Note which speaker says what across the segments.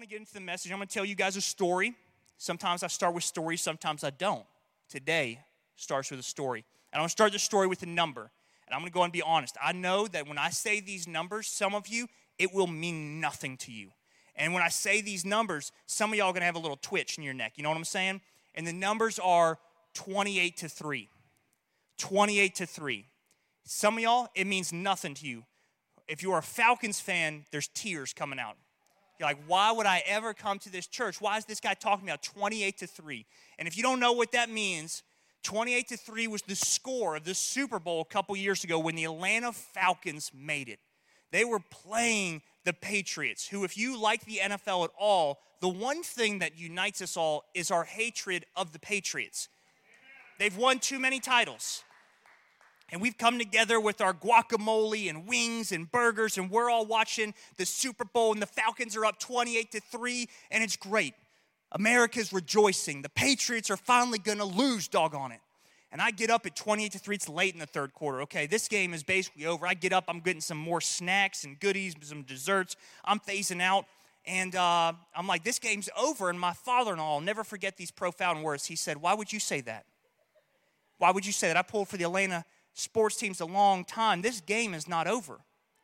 Speaker 1: want to get into the message. I'm going to tell you guys a story. Sometimes I start with stories, sometimes I don't. Today starts with a story. And I'm going to start the story with a number. And I'm going to go and be honest. I know that when I say these numbers, some of you, it will mean nothing to you. And when I say these numbers, some of y'all are going to have a little twitch in your neck. You know what I'm saying? And the numbers are 28-3. 28-3. Some of y'all, it means nothing to you. If you are a Falcons fan, there's tears coming out. You're like, why would I ever come to this church? Why is this guy talking about 28-3? And if you don't know what that means, 28-3 was the score of the Super Bowl a couple years ago when the Atlanta Falcons made it. They were playing the Patriots, who, if you like the NFL at all, the one thing that unites us all is our hatred of the Patriots. They've won too many titles. And we've come together with our guacamole and wings and burgers, and we're all watching the Super Bowl, and the Falcons are up 28-3, and it's great. America's rejoicing. The Patriots are finally going to lose, doggone it. And I get up at 28-3. It's late in the third quarter. Okay, this game is basically over. I get up. I'm getting some more snacks and goodies, some desserts. I'm phasing out. And I'm like, this game's over. And my father-in-law, I'll never forget these profound words. He said, why would you say that? Why would you say that? I pulled for the Atlanta sports teams a long time. This game is not over.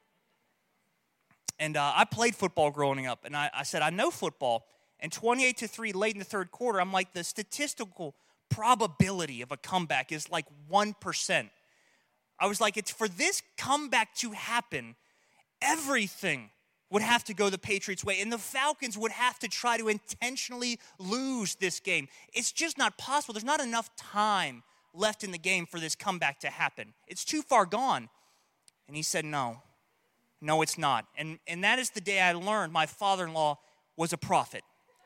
Speaker 1: And I played football growing up. And I said, I know football. And 28-3 late in the third quarter, I'm like, the statistical probability of a comeback is like 1%. I was like, it's for this comeback to happen, everything would have to go the Patriots' way, and the Falcons would have to try to intentionally lose this game. It's just not possible. There's not enough time left in the game for this comeback to happen. It's too far gone. And he said, no, it's not. And that is the day I learned my father-in-law was a prophet.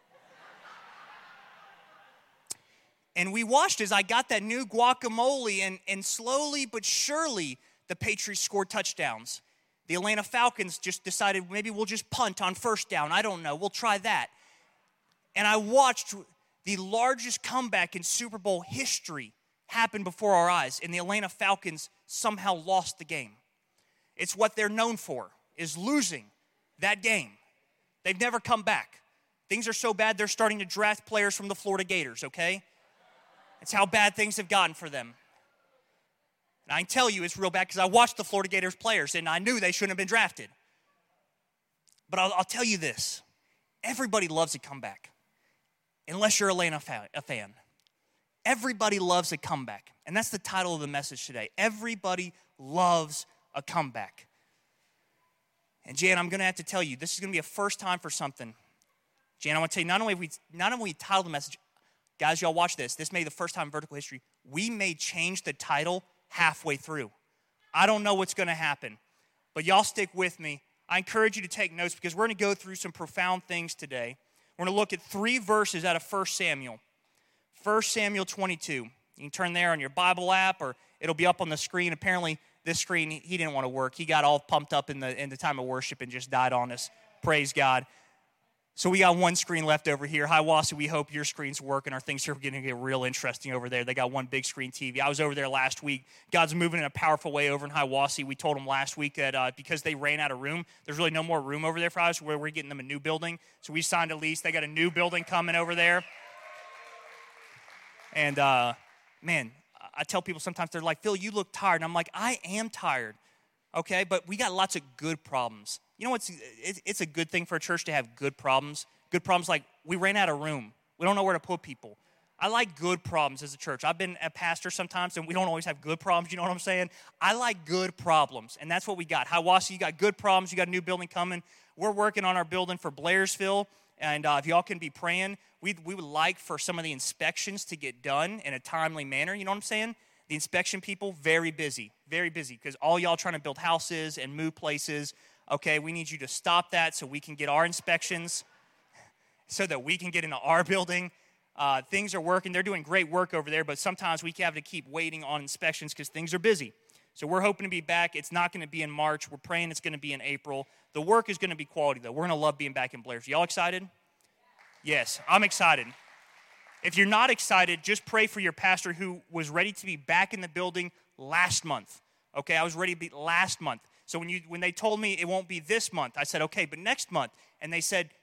Speaker 1: And we watched as I got that new guacamole, and slowly but surely, the Patriots scored touchdowns. The Atlanta Falcons just decided maybe we'll just punt on first down. I don't know. We'll try that. And I watched the largest comeback in Super Bowl history happen before our eyes, and the Atlanta Falcons somehow lost the game. It's what they're known for, is losing that game. They've never come back. Things are so bad, they're starting to draft players from the Florida Gators, okay? It's how bad things have gotten for them. And I can tell you it's real bad because I watched the Florida Gators players, and I knew they shouldn't have been drafted. But I'll tell you this. Everybody loves a comeback, unless you're a fan. Everybody loves a comeback. And that's the title of the message today. Everybody loves a comeback. And Jan, I'm going to have to tell you, this is going to be a first time for something. Jan, I want to tell you, not only we titled the message, guys, y'all watch this. This may be the first time in vertical history. We may change the title halfway through. I don't know what's going to happen, but y'all stick with me. I encourage you to take notes because we're going to go through some profound things today. We're going to look at 3 verses out of 1 Samuel. 1 Samuel 22. You can turn there on your Bible app, or it'll be up on the screen. Apparently, this screen, he didn't want to work. He got all pumped up in the time of worship and just died on us. Praise God. So we got one screen left over here. Hiawassee, we hope your screen's working. Our things are going to get real interesting over there. They got one big screen TV. I was over there last week. God's moving in a powerful way over in Hiawassee. We told them last week that because they ran out of room, there's really no more room over there for us. We're getting them a new building. So we signed a lease. They got a new building coming over there. And, man, I tell people sometimes, they're like, Phil, you look tired. And I'm like, I am tired, okay? But we got lots of good problems. You know, it's a good thing for a church to have good problems. Good problems like we ran out of room. We don't know where to put people. I like good problems as a church. I've been a pastor sometimes, and we don't always have good problems. You know what I'm saying? I like good problems, and that's what we got. Hiawassee, you got good problems. You got a new building coming. We're working on our building for Blairsville. And if y'all can be praying, we would like for some of the inspections to get done in a timely manner. You know what I'm saying? The inspection people, very busy, because all y'all trying to build houses and move places. Okay, we need you to stop that so we can get our inspections, so that we can get into our building. Things are working. They're doing great work over there, but sometimes we have to keep waiting on inspections because things are busy. So we're hoping to be back. It's not going to be in March. We're praying it's going to be in April. The work is going to be quality, though. We're going to love being back in Blairsville. Y'all excited? Yes, I'm excited. If you're not excited, just pray for your pastor who was ready to be back in the building last month. Okay, I was ready to be last month. So when they told me it won't be this month, I said, okay, but next month. And they said,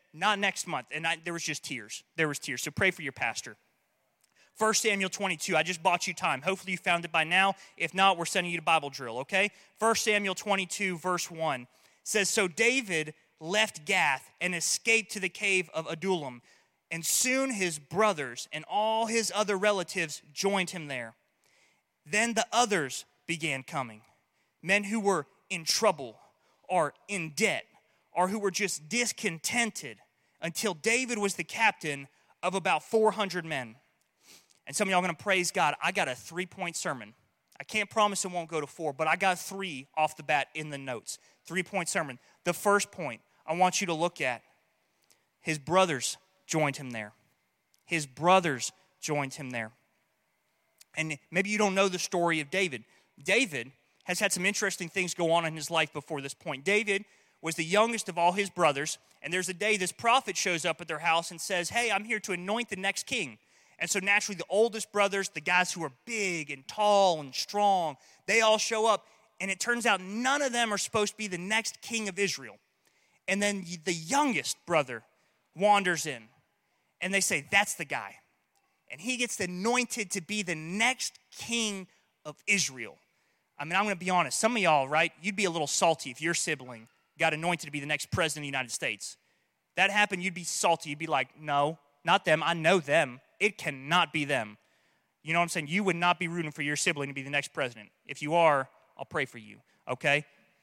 Speaker 1: not next month. And there was just tears. There was tears. So pray for your pastor. 1 Samuel 22, I just bought you time. Hopefully you found it by now. If not, we're sending you to Bible drill, okay? 1 Samuel 22, verse 1 says, So David left Gath and escaped to the cave of Adullam. And soon his brothers and all his other relatives joined him there. Then the others began coming, men who were in trouble or in debt or who were just discontented, until David was the captain of about 400 men. And some of y'all are going to praise God. I got a 3-point sermon. I can't promise it won't go to 4, but I got 3 off the bat in the notes. 3-point sermon. The first point I want you to look at, his brothers joined him there. His brothers joined him there. And maybe you don't know the story of David. David has had some interesting things go on in his life before this point. David was the youngest of all his brothers, and there's a day this prophet shows up at their house and says, hey, I'm here to anoint the next king. And so naturally, the oldest brothers, the guys who are big and tall and strong, they all show up. And it turns out none of them are supposed to be the next king of Israel. And then the youngest brother wanders in. And they say, that's the guy. And he gets anointed to be the next king of Israel. I mean, I'm going to be honest. Some of y'all, right, you'd be a little salty if your sibling got anointed to be the next president of the United States. That happened, you'd be salty. You'd be like, no, not them. I know them. It cannot be them. You know what I'm saying? You would not be rooting for your sibling to be the next president. If you are, I'll pray for you, okay?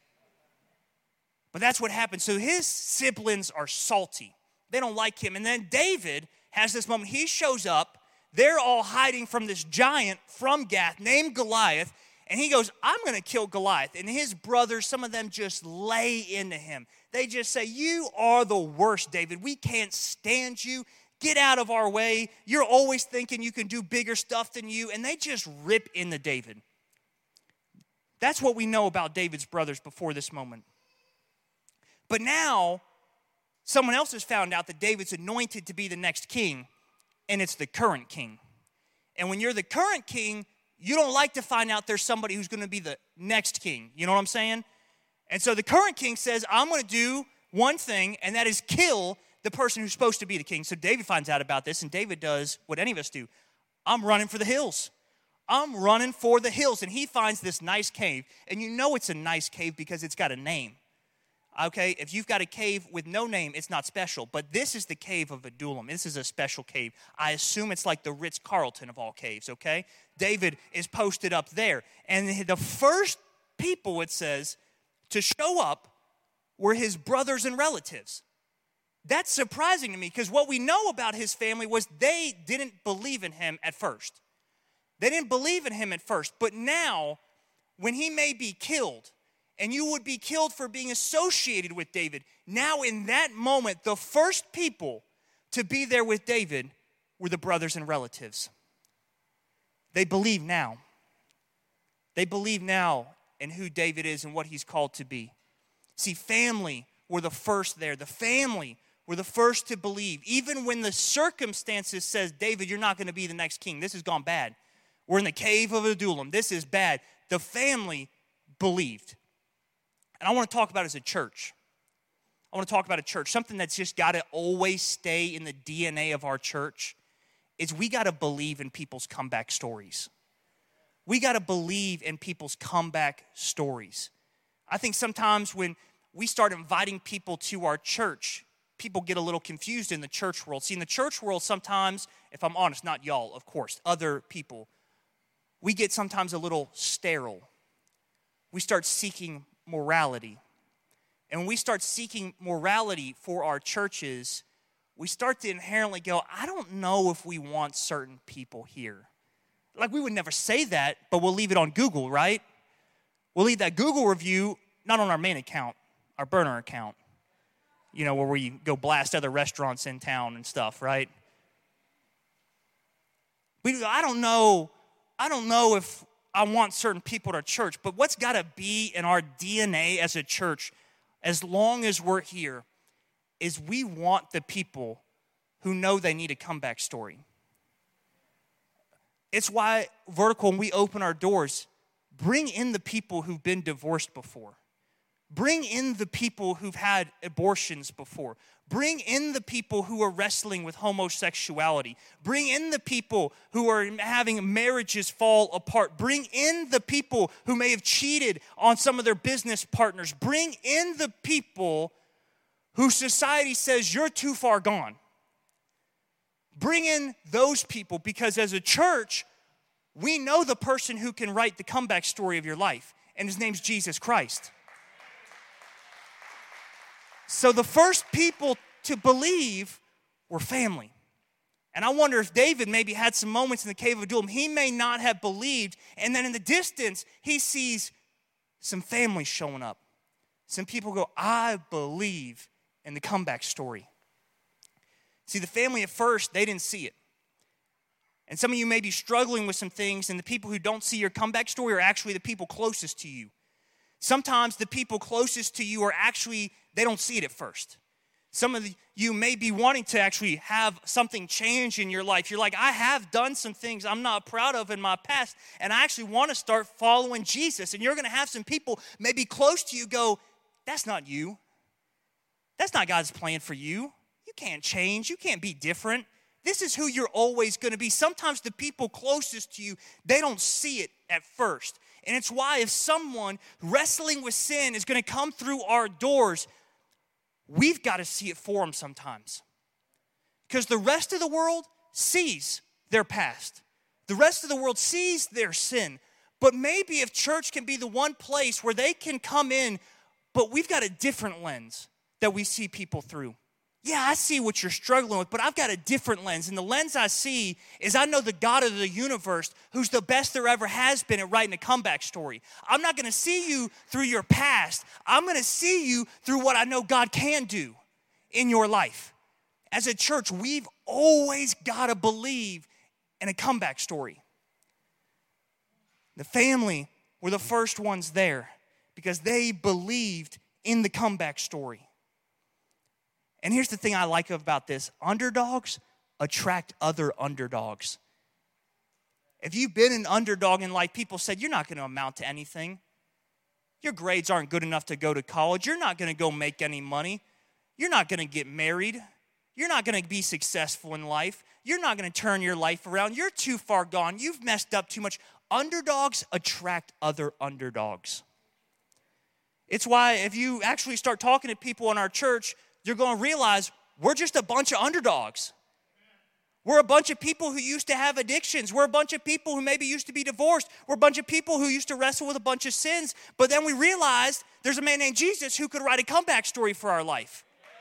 Speaker 1: But that's what happened. So his siblings are salty. They don't like him. And then David has this moment. He shows up. They're all hiding from this giant from Gath named Goliath. And he goes, I'm going to kill Goliath. And his brothers, some of them just lay into him. They just say, you are the worst, David. We can't stand you. Get out of our way. You're always thinking you can do bigger stuff than you. And they just rip into David. That's what we know about David's brothers before this moment. But now, someone else has found out that David's anointed to be the next king, and it's the current king. And when you're the current king, you don't like to find out there's somebody who's going to be the next king. You know what I'm saying? And so the current king says, I'm going to do one thing, and that is kill the person who's supposed to be the king. So David finds out about this, and David does what any of us do. I'm running for the hills. I'm running for the hills. And he finds this nice cave. And you know it's a nice cave because it's got a name. Okay, if you've got a cave with no name, it's not special. But this is the cave of Adullam. This is a special cave. I assume it's like the Ritz-Carlton of all caves, okay? David is posted up there. And the first people, it says, to show up were his brothers and relatives. That's surprising to me because what we know about his family was they didn't believe in him at first. They didn't believe in him at first. But now, when he may be killed, and you would be killed for being associated with David, now in that moment, the first people to be there with David were the brothers and relatives. They believe now. They believe now in who David is and what he's called to be. See, family were the first there. The family were the first to believe. Even when the circumstances says, David, you're not going to be the next king. This has gone bad. We're in the cave of Adullam. This is bad. The family believed. And I want to talk about it as a church. I want to talk about a church. Something that's just got to always stay in the DNA of our church is we got to believe in people's comeback stories. We got to believe in people's comeback stories. I think sometimes when we start inviting people to our church, people get a little confused in the church world. See, in the church world, sometimes, if I'm honest, not y'all, of course, other people, we get sometimes a little sterile. We start seeking morality. And when we start seeking morality for our churches, we start to inherently go, I don't know if we want certain people here. Like, we would never say that, but we'll leave it on Google, right? We'll leave that Google review, not on our main account, our burner account. You know, where we go blast other restaurants in town and stuff, right? I don't know if I want certain people at our church, but what's got to be in our DNA as a church, as long as we're here, is we want the people who know they need a comeback story. It's why Vertical, when we open our doors, bring in the people who've been divorced before. Bring in the people who've had abortions before. Bring in the people who are wrestling with homosexuality. Bring in the people who are having marriages fall apart. Bring in the people who may have cheated on some of their business partners. Bring in the people who society says you're too far gone. Bring in those people, because as a church, we know the person who can write the comeback story of your life, and his name's Jesus Christ. So the first people to believe were family. And I wonder if David maybe had some moments in the cave of Adullam. He may not have believed, and then in the distance, he sees some family showing up. Some people go, I believe in the comeback story. See, the family at first, they didn't see it. And some of you may be struggling with some things, and the people who don't see your comeback story are actually the people closest to you. Sometimes the people closest to you are actually, they don't see it at first. Some of you may be wanting to actually have something change in your life. You're like, I have done some things I'm not proud of in my past, and I actually want to start following Jesus. And you're going to have some people maybe close to you go, that's not you. That's not God's plan for you. You can't change. You can't be different. This is who you're always going to be. Sometimes the people closest to you, they don't see it at first. And it's why if someone wrestling with sin is going to come through our doors, we've got to see it for them sometimes. Because the rest of the world sees their past. The rest of the world sees their sin. But maybe if church can be the one place where they can come in, but we've got a different lens that we see people through. Yeah, I see what you're struggling with, but I've got a different lens. And the lens I see is I know the God of the universe who's the best there ever has been at writing a comeback story. I'm not going to see you through your past. I'm going to see you through what I know God can do in your life. As a church, we've always got to believe in a comeback story. The family were the first ones there because they believed in the comeback story. And here's the thing I like about this. Underdogs attract other underdogs. If you've been an underdog in life, people said, you're not going to amount to anything. Your grades aren't good enough to go to college. You're not going to go make any money. You're not going to get married. You're not going to be successful in life. You're not going to turn your life around. You're too far gone. You've messed up too much. Underdogs attract other underdogs. It's why if you actually start talking to people in our church, you're going to realize we're just a bunch of underdogs. We're a bunch of people who used to have addictions. We're a bunch of people who maybe used to be divorced. We're a bunch of people who used to wrestle with a bunch of sins. But then we realized there's a man named Jesus who could write a comeback story for our life.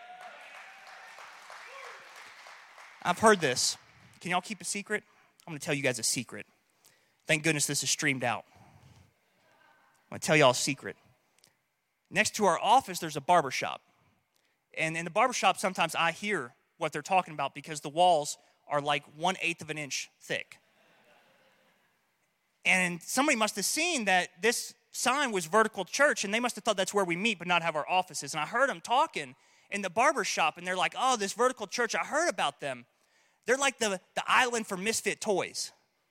Speaker 1: I've heard this. Can y'all keep a secret? I'm going to tell you guys a secret. Thank goodness this is streamed out. I'm going to tell y'all a secret. Next to our office, there's a barber shop. And in the barbershop, sometimes I hear what they're talking about because the walls are like 1/8 of an inch thick. And somebody must have seen that this sign was Vertical Church, and they must have thought that's where we meet but not have our offices. And I heard them talking in the barbershop, and they're like, oh, this Vertical Church, I heard about them. They're like the island for misfit toys.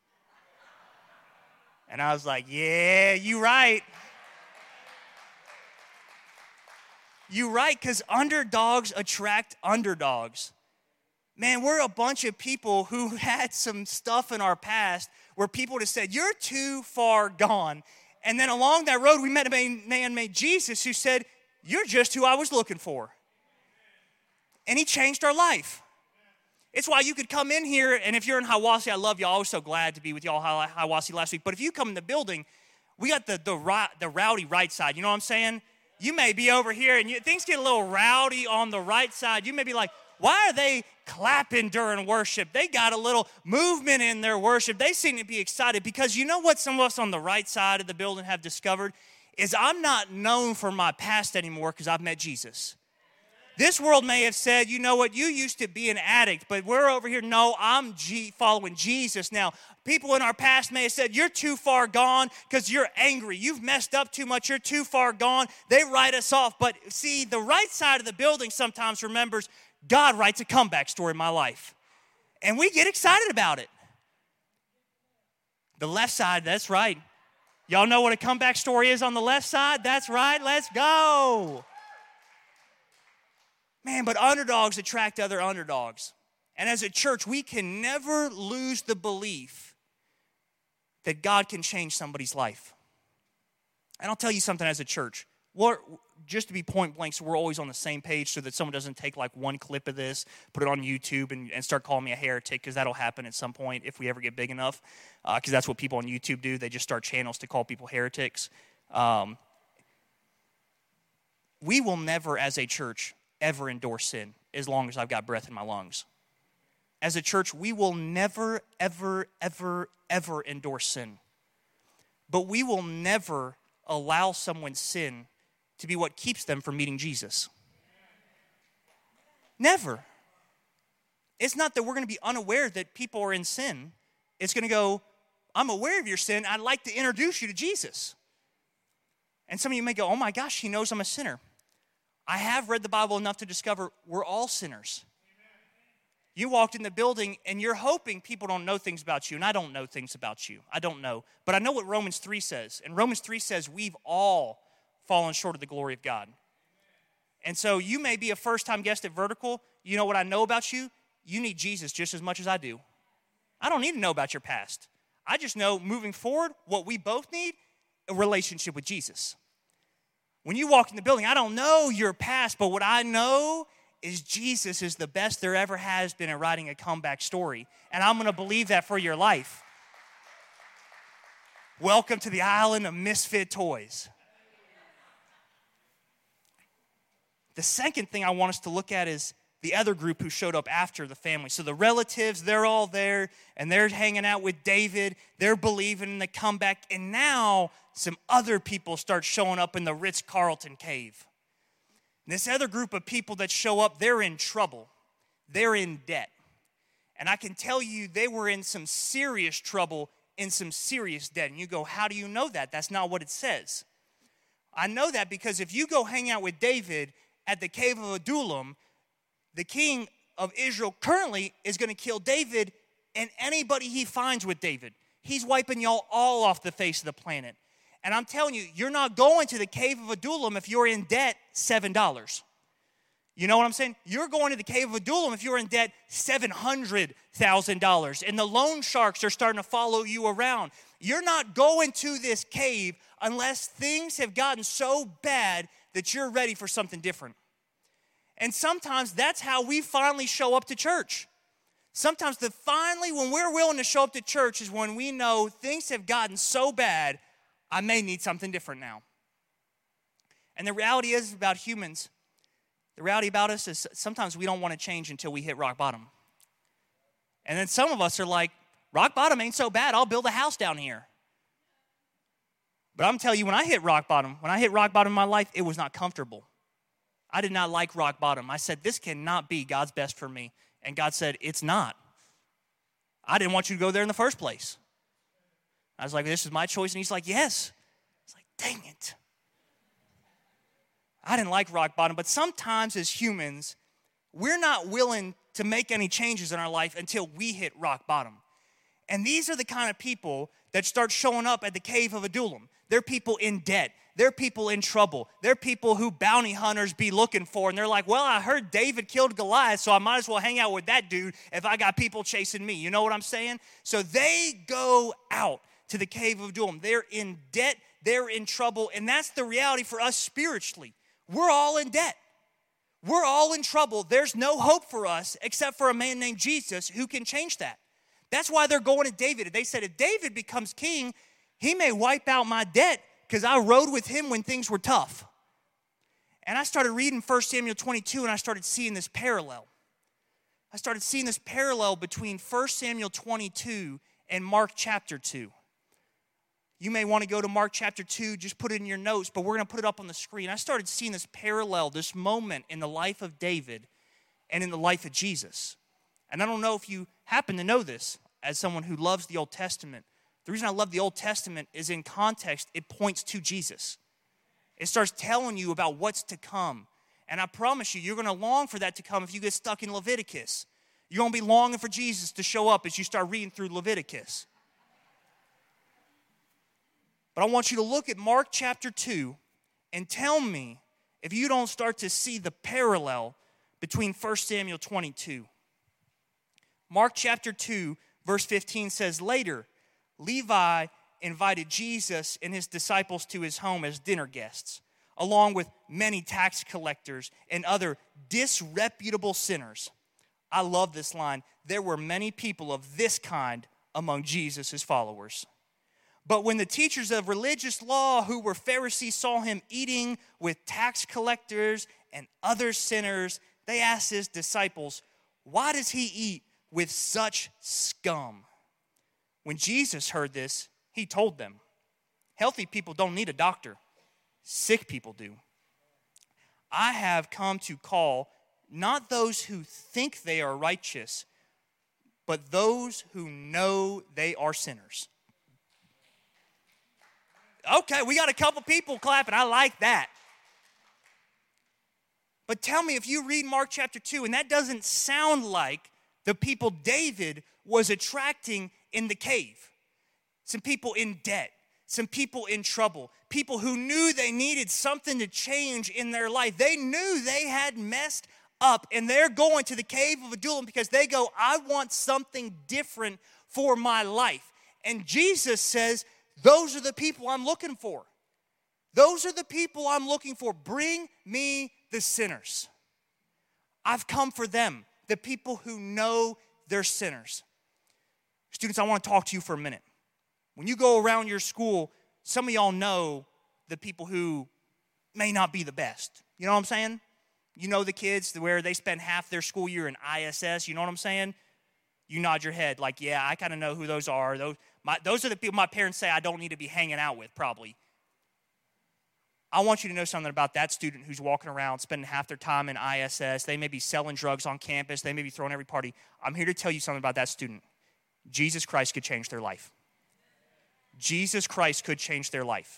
Speaker 1: And I was like, yeah, you right. You're right, because underdogs attract underdogs. Man, we're a bunch of people who had some stuff in our past where people just said, you're too far gone. And then along that road, we met a man named Jesus who said, you're just who I was looking for. And he changed our life. It's why you could come in here, and if you're in Hiawassee, I love y'all. I was so glad to be with y'all in Hiawassee last week. But if you come in the building, we got the rowdy right side. You know what I'm saying? You may be over here and things get a little rowdy on the right side. You may be like, why are they clapping during worship? They got a little movement in their worship. They seem to be excited because you know what some of us on the right side of the building have discovered is I'm not known for my past anymore because I've met Jesus. This world may have said, you know what, you used to be an addict, but we're over here, no, I'm following Jesus now. People in our past may have said, you're too far gone because you're angry. You've messed up too much. You're too far gone. They write us off. But see, the right side of the building sometimes remembers God writes a comeback story in my life. And we get excited about it. The left side, that's right. Y'all know what a comeback story is on the left side? That's right, let's go. Man, but underdogs attract other underdogs. And as a church, we can never lose the belief that God can change somebody's life. And I'll tell you something as a church. Just to be point blank, so we're always on the same page so that someone doesn't take like one clip of this, put it on YouTube, and start calling me a heretic, because that'll happen at some point if we ever get big enough, because that's what people on YouTube do. They just start channels to call people heretics. We will never, as a church, ever endorse sin as long as I've got breath in my lungs. As a church, we will never, ever, ever, ever endorse sin. But we will never allow someone's sin to be what keeps them from meeting Jesus. Never. It's not that we're going to be unaware that people are in sin. It's going to go, I'm aware of your sin. I'd like to introduce you to Jesus. And some of you may go, oh my gosh, he knows I'm a sinner. I have read the Bible enough to discover we're all sinners. You walked in the building and you're hoping people don't know things about you, and I don't know things about you. I don't know. But I know what Romans 3 says. And Romans 3 says we've all fallen short of the glory of God. And so you may be a first-time guest at Vertical. You know what I know about you? You need Jesus just as much as I do. I don't need to know about your past. I just know moving forward, what we both need, a relationship with Jesus. When you walk in the building, I don't know your past, but what I know is Jesus is the best there ever has been at writing a comeback story. And I'm going to believe that for your life. Welcome to the island of misfit toys. The second thing I want us to look at is the other group who showed up after the family. So the relatives, they're all there, and they're hanging out with David. They're believing in the comeback. And now some other people start showing up in the Ritz-Carlton cave. And this other group of people that show up, they're in trouble. They're in debt. And I can tell you they were in some serious trouble, in some serious debt. And you go, how do you know that? That's not what it says. I know that because if you go hang out with David at the cave of Adullam, the king of Israel currently is going to kill David and anybody he finds with David. He's wiping y'all all off the face of the planet. And I'm telling you, you're not going to the cave of Adullam if you're in debt $7. You know what I'm saying? You're going to the cave of Adullam if you're in debt $700,000. And the loan sharks are starting to follow you around. You're not going to this cave unless things have gotten so bad that you're ready for something different. And sometimes that's how we finally show up to church. Sometimes when we're willing to show up to church is when we know things have gotten so bad, I may need something different now. And the reality is about humans, the reality about us is sometimes we don't want to change until we hit rock bottom. And then some of us are like, rock bottom ain't so bad, I'll build a house down here. But I'm telling you, when I hit rock bottom in my life, it was not comfortable. I did not like rock bottom. I said, this cannot be God's best for me. And God said, it's not. I didn't want you to go there in the first place. I was like, this is my choice. And he's like, yes. I was like, dang it. I didn't like rock bottom. But sometimes as humans, we're not willing to make any changes in our life until we hit rock bottom. And these are the kind of people that start showing up at the cave of Adullam. They're people in debt. They're people in trouble. They're people who bounty hunters be looking for. And they're like, well, I heard David killed Goliath, so I might as well hang out with that dude if I got people chasing me. You know what I'm saying? So they go out to the cave of Adullam. They're in debt. They're in trouble. And that's the reality for us spiritually. We're all in debt. We're all in trouble. There's no hope for us except for a man named Jesus who can change that. That's why they're going to David. They said, if David becomes king, he may wipe out my debt because I rode with him when things were tough. And I started reading 1 Samuel 22, and I started seeing this parallel. I started seeing this parallel between 1 Samuel 22 and Mark chapter 2. You may want to go to Mark chapter 2, just put it in your notes, but we're going to put it up on the screen. I started seeing this parallel, this moment in the life of David and in the life of Jesus. And I don't know if you happen to know this as someone who loves the Old Testament. The reason I love the Old Testament is in context, it points to Jesus. It starts telling you about what's to come. And I promise you, you're going to long for that to come if you get stuck in Leviticus. You're going to be longing for Jesus to show up as you start reading through Leviticus. But I want you to look at Mark chapter 2 and tell me if you don't start to see the parallel between 1 Samuel 22. Mark chapter 2, verse 15 says, later, Levi invited Jesus and his disciples to his home as dinner guests, along with many tax collectors and other disreputable sinners. I love this line. There were many people of this kind among Jesus' followers. But when the teachers of religious law who were Pharisees saw him eating with tax collectors and other sinners, they asked his disciples, why does he eat with such scum? When Jesus heard this, he told them, healthy people don't need a doctor. Sick people do. I have come to call not those who think they are righteous, but those who know they are sinners. Okay, we got a couple people clapping. I like that. But tell me, if you read Mark chapter 2, and that doesn't sound like the people David was attracting in the cave. Some people in debt, some people in trouble, people who knew they needed something to change in their life. They knew they had messed up, and they're going to the cave of Adullam because they go, I want something different for my life. And Jesus says, those are the people I'm looking for. Those are the people I'm looking for. Bring me the sinners. I've come for them, the people who know they're sinners. Students, I want to talk to you for a minute. When you go around your school, some of y'all know the people who may not be the best. You know what I'm saying? You know the kids where they spend half their school year in ISS. You know what I'm saying? You nod your head like, yeah, I kind of know who those are. Those are the people my parents say I don't need to be hanging out with, probably. I want you to know something about that student who's walking around, spending half their time in ISS. They may be selling drugs on campus. They may be throwing every party. I'm here to tell you something about that student. Jesus Christ could change their life. Jesus Christ could change their life.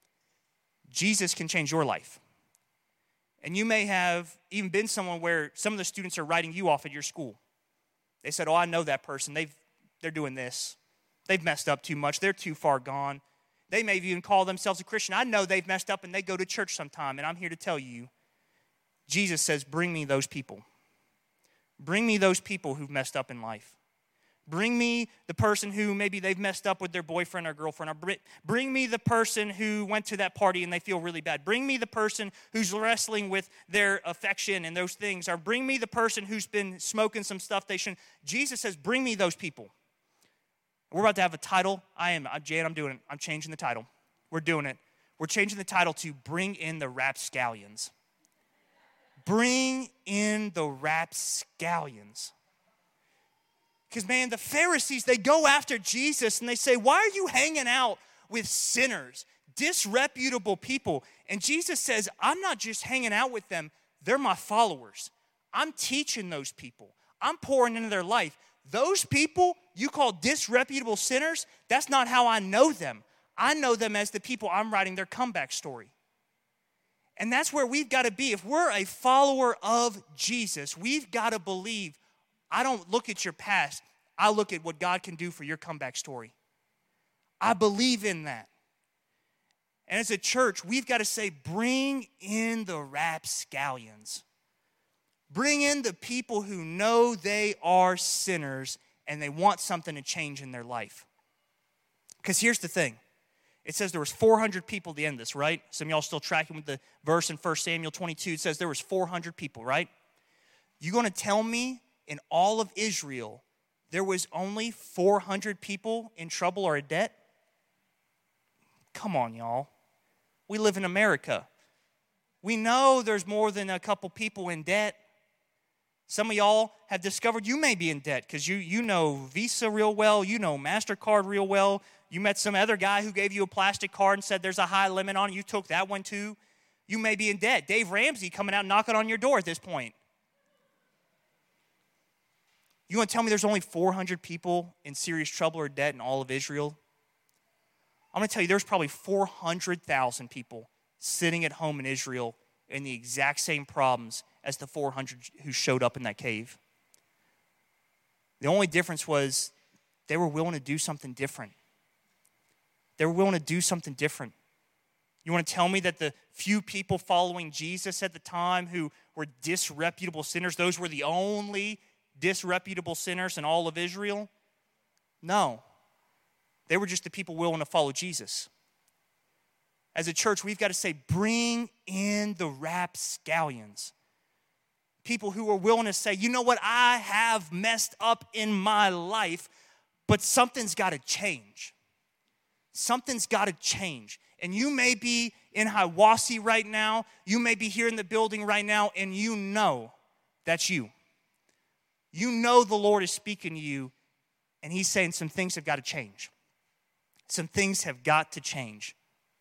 Speaker 1: Jesus can change your life. And you may have even been someone where some of the students are writing you off at your school. They said, oh, I know that person. They're doing this. They've messed up too much. They're too far gone. They may even call themselves a Christian. I know they've messed up and they go to church sometime. And I'm here to tell you, Jesus says, bring me those people. Bring me those people who've messed up in life. Bring me the person who maybe they've messed up with their boyfriend or girlfriend. Or bring me the person who went to that party and they feel really bad. Bring me the person who's wrestling with their affection and those things. Or bring me the person who's been smoking some stuff they shouldn't. Jesus says, bring me those people. We're about to have a title. Jan, I'm doing it. I'm changing the title. We're doing it. We're changing the title to Bring in the Rapscallions. Bring in the Rapscallions. Because, man, the Pharisees, they go after Jesus and they say, why are you hanging out with sinners, disreputable people? And Jesus says, I'm not just hanging out with them. They're my followers. I'm teaching those people. I'm pouring into their life. Those people you call disreputable sinners, that's not how I know them. I know them as the people I'm writing their comeback story. And that's where we've got to be. If we're a follower of Jesus, we've got to believe, I don't look at your past. I look at what God can do for your comeback story. I believe in that. And as a church, we've got to say, bring in the rapscallions. Bring in the people who know they are sinners and they want something to change in their life. Because here's the thing. It says there was 400 people at the end of this, right? Some of y'all still tracking with the verse in 1 Samuel 22. It says there was 400 people, right? You going to tell me in all of Israel there was only 400 people in trouble or in debt? Come on, y'all. We live in America. We know there's more than a couple people in debt. Some of y'all have discovered you may be in debt because you know Visa real well. You know MasterCard real well. You met some other guy who gave you a plastic card and said there's a high limit on it. You took that one too. You may be in debt. Dave Ramsey coming out knocking on your door at this point. You want to tell me there's only 400 people in serious trouble or debt in all of Israel? I'm going to tell you there's probably 400,000 people sitting at home in Israel in the exact same problems as the 400 who showed up in that cave. The only difference was they were willing to do something different. They were willing to do something different. You want to tell me that the few people following Jesus at the time who were disreputable sinners, those were the only disreputable sinners in all of Israel? No. They were just the people willing to follow Jesus. As a church, we've got to say, bring in the rapscallions. People who are willing to say, you know what, I have messed up in my life, but something's got to change. Something's got to change. And you may be in Hiawassee right now. You may be here in the building right now, and you know that's you. You know the Lord is speaking to you, and he's saying some things have got to change. Some things have got to change.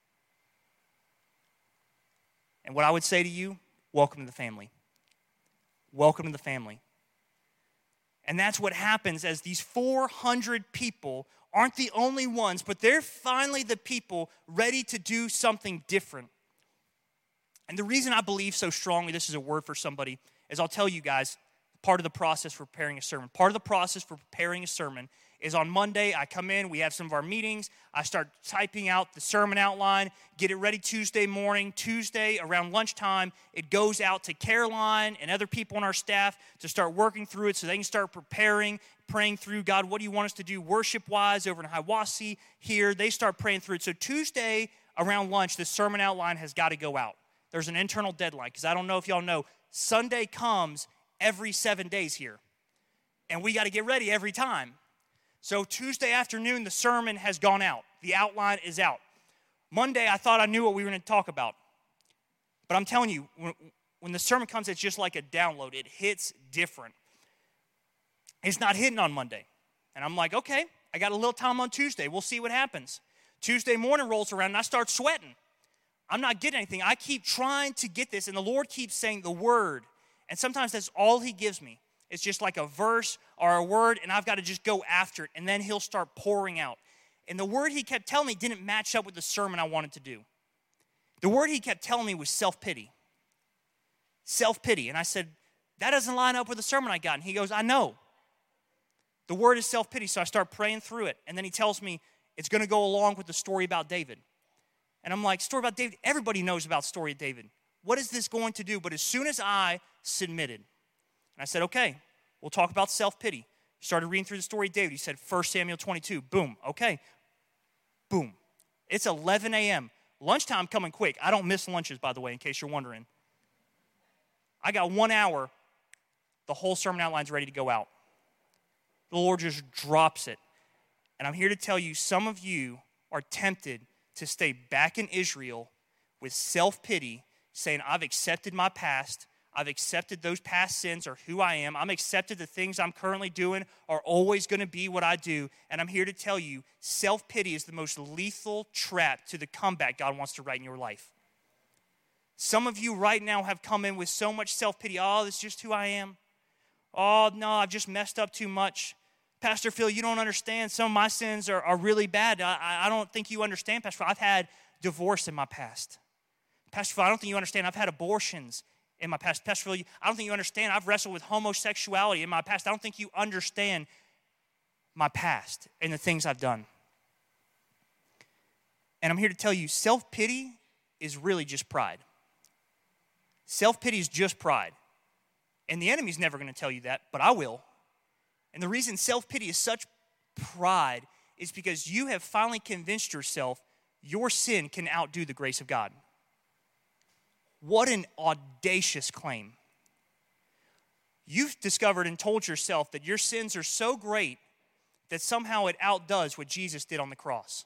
Speaker 1: And what I would say to you, welcome to the family. Welcome to the family. And that's what happens as these 400 people aren't the only ones, but they're finally the people ready to do something different. And the reason I believe so strongly this is a word for somebody is I'll tell you guys, part of the process for preparing a sermon. Part of the process for preparing a sermon is on Monday, I come in, we have some of our meetings, I start typing out the sermon outline, get it ready Tuesday morning. Tuesday, around lunchtime, it goes out to Caroline and other people on our staff to start working through it so they can start preparing, praying through, God, what do you want us to do worship-wise over in Hiawassee here? They start praying through it. So Tuesday, around lunch, the sermon outline has got to go out. There's an internal deadline, because I don't know if y'all know, Sunday comes every 7 days here. And we got to get ready every time. So Tuesday afternoon, the sermon has gone out. The outline is out. Monday, I thought I knew what we were going to talk about. But I'm telling you, when the sermon comes, it's just like a download. It hits different. It's not hitting on Monday. And I'm like, okay, I got a little time on Tuesday. We'll see what happens. Tuesday morning rolls around, and I start sweating. I'm not getting anything. I keep trying to get this, and the Lord keeps saying the word. And sometimes that's all he gives me. It's just like a verse or a word, and I've got to just go after it, and then he'll start pouring out. And the word he kept telling me didn't match up with the sermon I wanted to do. The word he kept telling me was self-pity. Self-pity. And I said, that doesn't line up with the sermon I got. And he goes, I know. The word is self-pity, so I start praying through it. And then he tells me it's going to go along with the story about David. And I'm like, story about David? Everybody knows about the story of David. What is this going to do? But as soon as I submitted, and I said, okay, we'll talk about self-pity. Started reading through the story of David. He said, 1 Samuel 22. Boom. Okay. Boom. It's 11 a.m. Lunchtime coming quick. I don't miss lunches, by the way, in case you're wondering. I got 1 hour. The whole sermon outline's ready to go out. The Lord just drops it. And I'm here to tell you, some of you are tempted to stay back in Israel with self-pity, saying, I've accepted my past. I've accepted those past sins are who I am. I'm accepted the things I'm currently doing are always going to be what I do. And I'm here to tell you, self-pity is the most lethal trap to the comeback God wants to write in your life. Some of you right now have come in with so much self-pity. Oh, this is just who I am. Oh, no, I've just messed up too much. Pastor Phil, you don't understand. Some of my sins are really bad. I don't think you understand, Pastor Phil. I've had divorce in my past. Pastor Phil, I don't think you understand. I've had abortions in my past. Pastor Phil, I don't think you understand. I've wrestled with homosexuality in my past. I don't think you understand my past and the things I've done. And I'm here to tell you, self-pity is really just pride. Self-pity is just pride. And the enemy's never going to tell you that, but I will. And the reason self-pity is such pride is because you have finally convinced yourself your sin can outdo the grace of God. What an audacious claim. You've discovered and told yourself that your sins are so great that somehow it outdoes what Jesus did on the cross.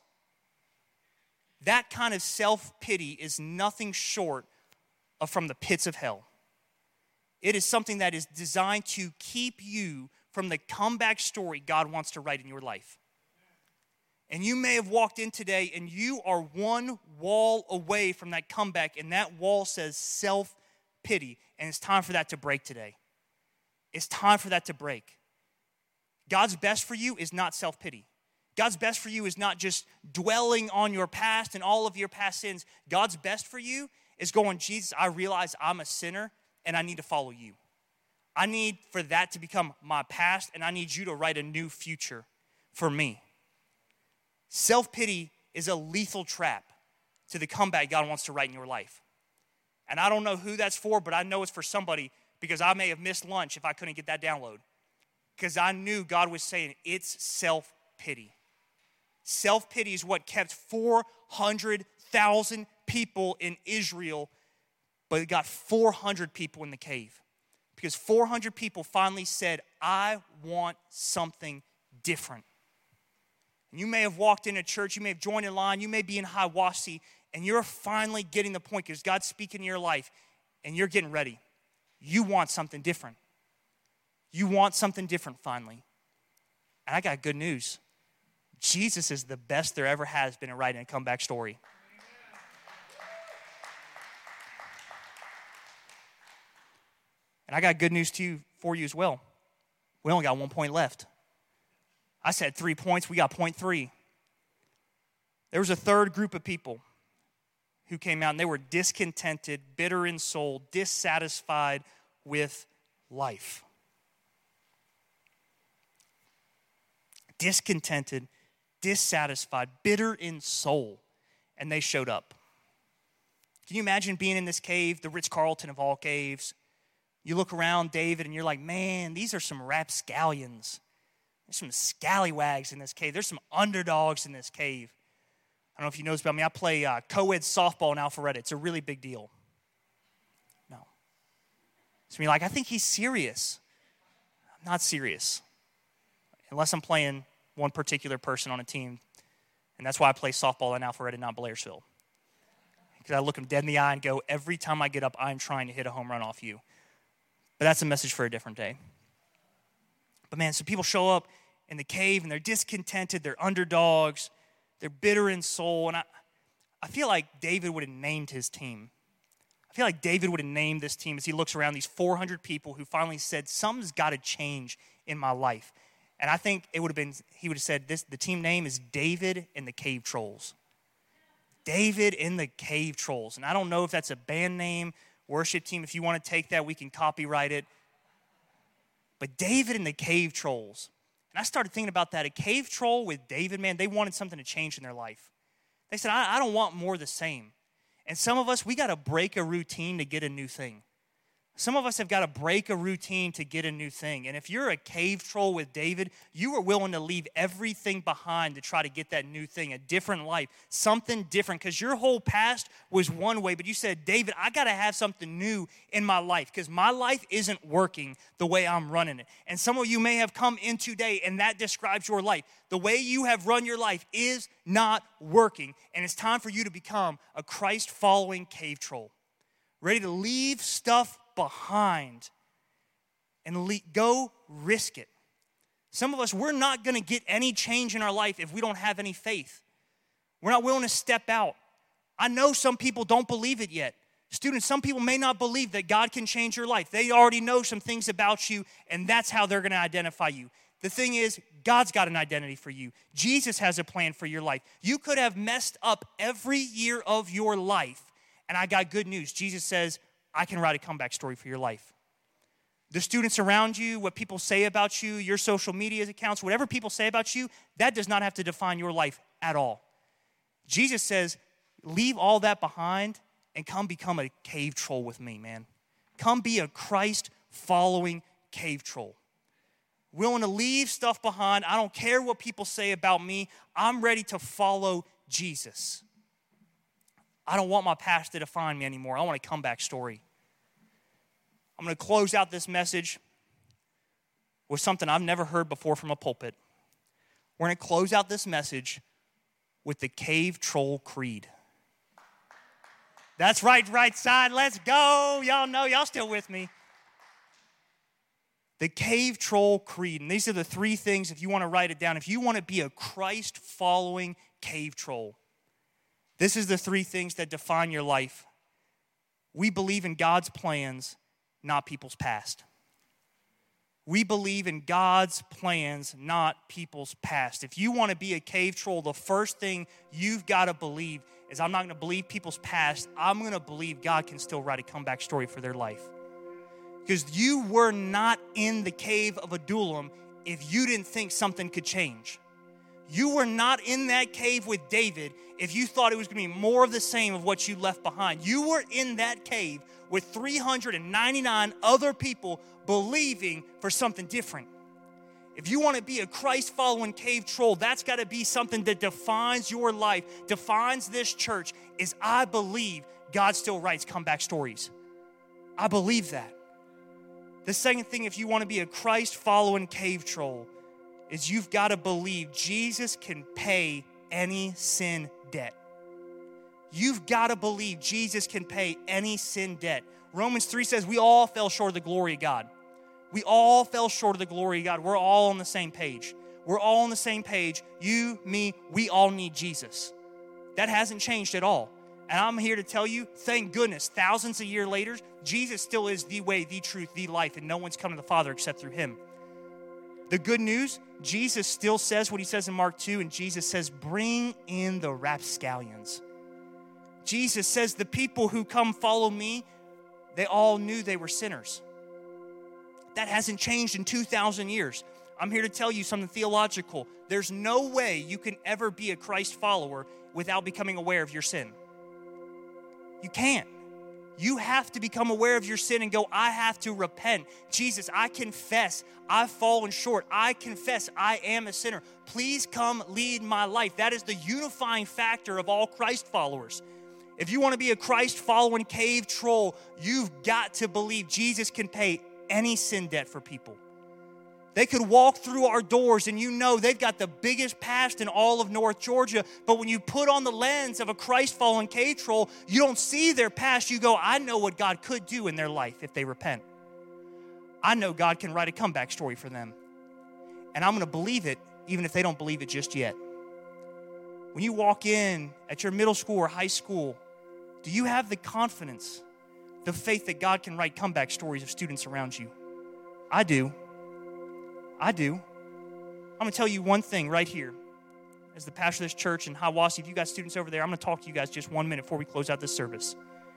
Speaker 1: That kind of self-pity is nothing short of from the pits of hell. It is something that is designed to keep you from the comeback story God wants to write in your life. And you may have walked in today and you are one wall away from that comeback, and that wall says self-pity. And it's time for that to break today. It's time for that to break. God's best for you is not self-pity. God's best for you is not just dwelling on your past and all of your past sins. God's best for you is going, Jesus, I realize I'm a sinner and I need to follow you. I need for that to become my past, and I need you to write a new future for me. Self-pity is a lethal trap to the comeback God wants to write in your life. And I don't know who that's for, but I know it's for somebody, because I may have missed lunch if I couldn't get that download. Because I knew God was saying it's self-pity. Self-pity is what kept 400,000 people in Israel, but it got 400 people in the cave. Because 400 people finally said, I want something different. And you may have walked into church, you may have joined in line, you may be in Hiawassee, and you're finally getting the point because God's speaking in your life, and you're getting ready. You want something different. You want something different finally. And I got good news. Jesus is the best there ever has been at writing a comeback story. And I got good news for you as well. We only got 1 point left. I said 3 points. We got point 3. There was a third group of people who came out, and they were discontented, bitter in soul, dissatisfied with life. Discontented, dissatisfied, bitter in soul, and they showed up. Can you imagine being in this cave, the Ritz-Carlton of all caves? You look around, David, and you're like, man, these are some rapscallions. There's some scallywags in this cave. There's some underdogs in this cave. I don't know if you know this about me. I play co-ed softball in Alpharetta. It's a really big deal. No. So you're like, I think he's serious. I'm not serious. Unless I'm playing one particular person on a team. And that's why I play softball in Alpharetta, not Blairsville. Because I look him dead in the eye and go, every time I get up, I'm trying to hit a home run off you. But that's a message for a different day. But man, so people show up in the cave and they're discontented, they're underdogs, they're bitter in soul. And I feel like David would have named his team. I feel like David would have named this team as he looks around these 400 people who finally said, something's got to change in my life. And I think it would have been, he would have said this, the team name is David and the Cave Trolls. David and the Cave Trolls. And I don't know if that's a band name, worship team. If you want to take that, we can copyright it. But David and the Cave Trolls. And I started thinking about that. A cave troll with David, man, they wanted something to change in their life. They said, I don't want more of the same. And some of us, we got to break a routine to get a new thing. Some of us have got to break a routine to get a new thing. And if you're a cave troll with David, you were willing to leave everything behind to try to get that new thing, a different life, something different. Because your whole past was one way, but you said, David, I got to have something new in my life because my life isn't working the way I'm running it. And some of you may have come in today and that describes your life. The way you have run your life is not working. And it's time for you to become a Christ-following cave troll, ready to leave stuff behind and go risk it. Some of us, we're not going to get any change in our life if we don't have any faith. We're not willing to step out. I know some people don't believe it yet. Students, some people may not believe that God can change your life. They already know some things about you, and that's how they're going to identify you. The thing is, God's got an identity for you. Jesus has a plan for your life. You could have messed up every year of your life, and I got good news. Jesus says, I can write a comeback story for your life. The students around you, what people say about you, your social media accounts, whatever people say about you, that does not have to define your life at all. Jesus says, leave all that behind and come become a cave troll with me, man. Come be a Christ-following cave troll. Willing to leave stuff behind. I don't care what people say about me. I'm ready to follow Jesus. I don't want my past to define me anymore. I want a comeback story. I'm going to close out this message with something I've never heard before from a pulpit. We're going to close out this message with the Cave Troll Creed. That's right side. Let's go. Y'all know, y'all still with me. The Cave Troll Creed. And these are the 3 things, if you want to write it down, if you want to be a Christ-following cave troll, this is the 3 things that define your life. We believe in God's plans, not people's past. We believe in God's plans, not people's past. If you want to be a cave troll, the first thing you've got to believe is I'm not going to believe people's past. I'm going to believe God can still write a comeback story for their life. Because you were not in the cave of Adullam if you didn't think something could change. You were not in that cave with David if you thought it was going to be more of the same of what you left behind. You were in that cave with 399 other people believing for something different. If you want to be a Christ-following cave troll, that's got to be something that defines your life, defines this church, is I believe God still writes comeback stories. I believe that. The second thing, if you want to be a Christ-following cave troll, is you've got to believe Jesus can pay any sin debt. You've got to believe Jesus can pay any sin debt. Romans 3 says we all fell short of the glory of God. We all fell short of the glory of God. We're all on the same page. We're all on the same page. You, me, we all need Jesus. That hasn't changed at all. And I'm here to tell you, thank goodness, thousands of years later, Jesus still is the way, the truth, the life, and no one's come to the Father except through him. The good news, Jesus still says what he says in Mark 2, and Jesus says, bring in the rapscallions. Jesus says the people who come follow me, they all knew they were sinners. That hasn't changed in 2,000 years. I'm here to tell you something theological. There's no way you can ever be a Christ follower without becoming aware of your sin. You can't. You have to become aware of your sin and go, I have to repent. Jesus, I confess I've fallen short. I confess I am a sinner. Please come lead my life. That is the unifying factor of all Christ followers. If you want to be a Christ following cave troll, you've got to believe Jesus can pay any sin debt for people. They could walk through our doors and you know they've got the biggest past in all of North Georgia, but when you put on the lens of a Christ-following cave troll, you don't see their past. You go, I know what God could do in their life if they repent. I know God can write a comeback story for them. And I'm going to believe it even if they don't believe it just yet. When you walk in at your middle school or high school, do you have the confidence, the faith that God can write comeback stories of students around you? I do. I'm going to tell you one thing right here. As the pastor of this church in Hiwassee, if you got students over there, I'm going to talk to you guys just 1 minute before we close out this service.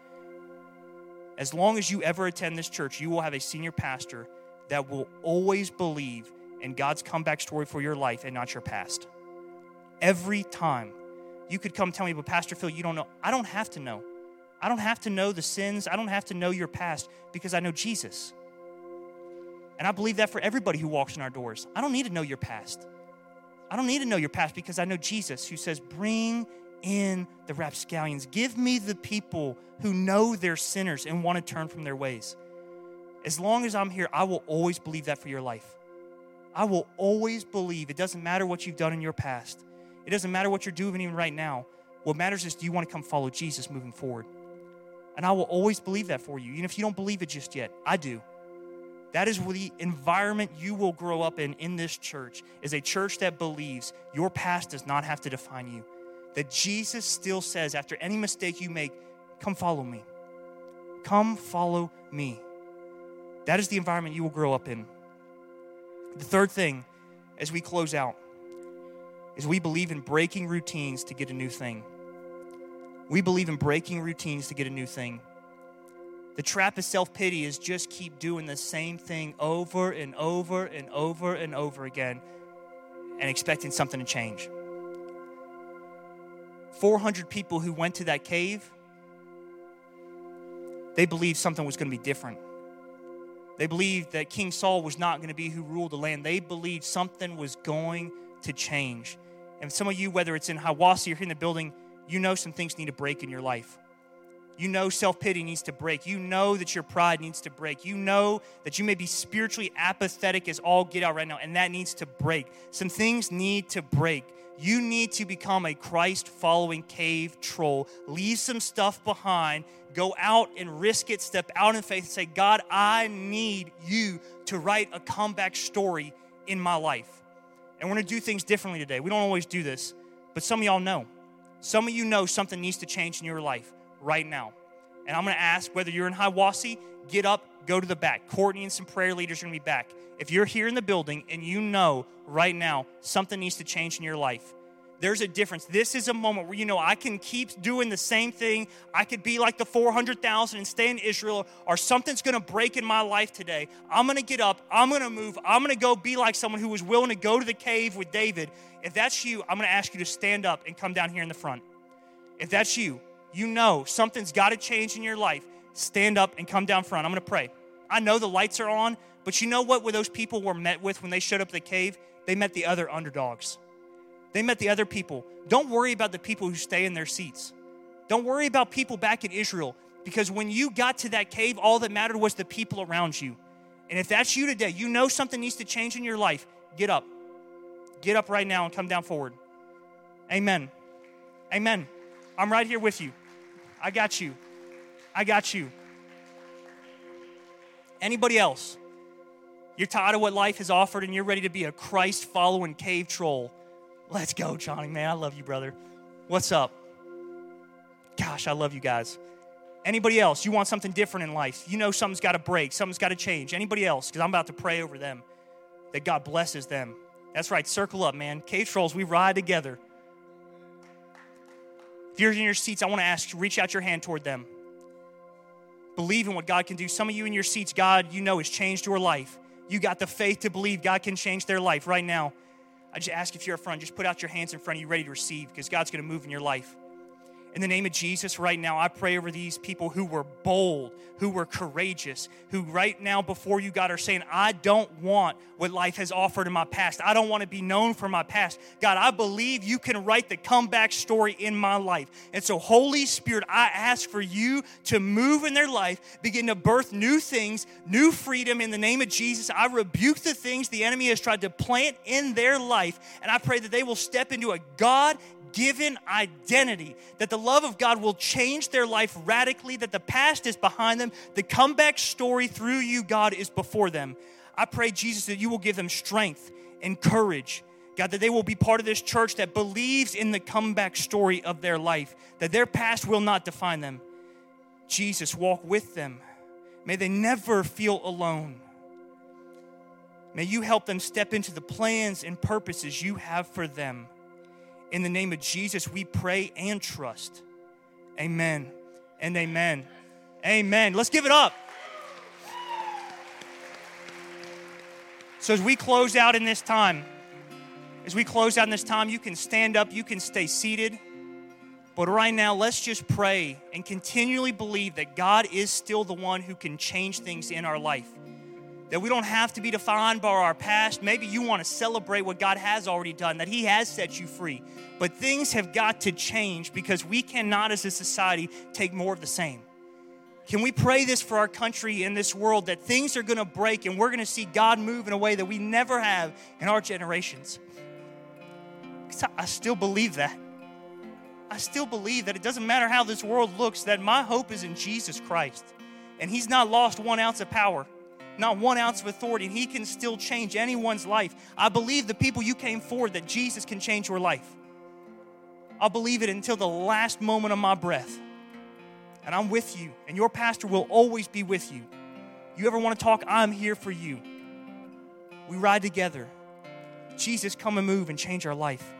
Speaker 1: As long as you ever attend this church, you will have a senior pastor that will always believe in God's comeback story for your life and not your past. Every time. You could come tell me, but Pastor Phil, you don't know. I don't have to know. I don't have to know the sins. I don't have to know your past because I know Jesus. And I believe that for everybody who walks in our doors. I don't need to know your past. I don't need to know your past because I know Jesus who says, bring in the rapscallions. Give me the people who know they're sinners and want to turn from their ways. As long as I'm here, I will always believe that for your life. I will always believe. It doesn't matter what you've done in your past. It doesn't matter what you're doing even right now. What matters is, do you want to come follow Jesus moving forward? And I will always believe that for you, even if you don't believe it just yet. I do. That is the environment you will grow up in this church, is a church that believes your past does not have to define you. That Jesus still says, after any mistake you make, come follow me. Come follow me. That is the environment you will grow up in. The third thing, as we close out, is we believe in breaking routines to get a new thing. We believe in breaking routines to get a new thing. The trap of self-pity is just keep doing the same thing over and over and over and over again and expecting something to change. 400 people who went to that cave, they believed something was going to be different. They believed that King Saul was not going to be who ruled the land. They believed something was going to change. And some of you, whether it's in Hiwassee or here in the building, you know some things need to break in your life. You know self-pity needs to break. You know that your pride needs to break. You know that you may be spiritually apathetic as all get out right now, and that needs to break. Some things need to break. You need to become a Christ-following cave troll. Leave some stuff behind. Go out and risk it. Step out in faith and say, God, I need you to write a comeback story in my life. And we're going to do things differently today. We don't always do this, but some of y'all know. Some of you know something needs to change in your life right now. And I'm going to ask whether you're in Hiwassee, get up, go to the back. Courtney and some prayer leaders are going to be back. If you're here in the building and you know right now something needs to change in your life, There's a difference. This is a moment where, I can keep doing the same thing. I could be like the 400,000 and stay in Israel, or something's going to break in my life today. I'm going to get up. I'm going to move. I'm going to go be like someone who was willing to go to the cave with David. If that's you, I'm going to ask you to stand up and come down here in the front. If that's you, something's got to change in your life. Stand up and come down front. I'm going to pray. I know the lights are on, but you know what those people were met with when they showed up at the cave? They met the other underdogs. They met the other people. Don't worry about the people who stay in their seats. Don't worry about people back in Israel, because when you got to that cave, all that mattered was the people around you. And if that's you today, something needs to change in your life, get up. Get up right now and come down forward. Amen. Amen. I'm right here with you. I got you. I got you. Anybody else? You're tired of what life has offered and you're ready to be a Christ-following cave troll. Let's go, Johnny, man. I love you, brother. What's up? Gosh, I love you guys. Anybody else? You want something different in life? Something's got to break. Something's got to change. Anybody else? Because I'm about to pray over them, that God blesses them. That's right. Circle up, man. Cave trolls, we ride together. If you're in your seats, I want to ask you, reach out your hand toward them. Believe in what God can do. Some of you in your seats, God, has changed your life. You got the faith to believe God can change their life right now. I just ask if you're up front, just put out your hands in front of you ready to receive, because God's going to move in your life. In the name of Jesus right now, I pray over these people who were bold, who were courageous, who right now before you, God, are saying, I don't want what life has offered in my past. I don't want to be known for my past. God, I believe you can write the comeback story in my life. And so, Holy Spirit, I ask for you to move in their life, begin to birth new things, new freedom in the name of Jesus. I rebuke the things the enemy has tried to plant in their life, and I pray that they will step into a God-given identity, that the love of God will change their life radically, that the past is behind them, the comeback story through you, God, is before them. I pray, Jesus, that you will give them strength and courage, God, that they will be part of this church that believes in the comeback story of their life, that their past will not define them. Jesus, walk with them. May they never feel alone. May you help them step into the plans and purposes you have for them. In the name of Jesus, we pray and trust. Amen and amen. Amen. Let's give it up. So as we close out in this time, you can stand up, you can stay seated. But right now, let's just pray and continually believe that God is still the one who can change things in our life. That we don't have to be defined by our past. Maybe you want to celebrate what God has already done, that He has set you free. But things have got to change, because we cannot, as a society, take more of the same. Can we pray this for our country and this world, that things are going to break and we're going to see God move in a way that we never have in our generations? I still believe that. I still believe that it doesn't matter how this world looks, that my hope is in Jesus Christ. And He's not lost 1 ounce of power, not 1 ounce of authority, and He can still change anyone's life. I believe the people you came for, that Jesus can change your life. I'll believe it until the last moment of my breath. And I'm with you, and your pastor will always be with you. You ever want to talk? I'm here for you. We ride together. Jesus, come and move and change our life.